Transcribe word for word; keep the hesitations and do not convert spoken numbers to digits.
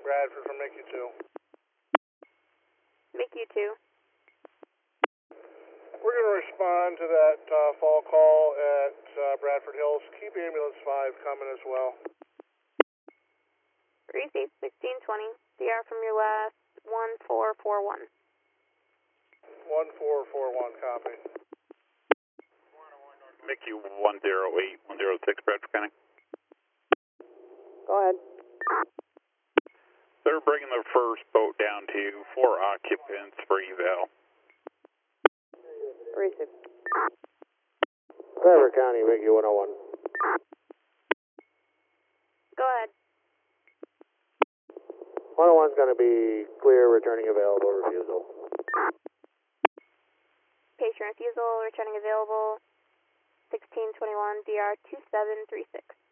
Bradford from Mickey two. Mickey two. We're going to respond to that uh, fall call at uh, Bradford Hills. Keep ambulance five coming as well. Receive sixteen twenty. D R from your last one four four one. one four four one, copy. Mickey one zero eight, one zero six, Bradford County. Go ahead. They're bringing the first boat down to four occupants for eval. Receive. Bradford County, Mickey one oh one. Go ahead. one oh one's going to be clear, returning available, refusal. Patient refusal, returning available. sixteen twenty-one, D R two seven three six.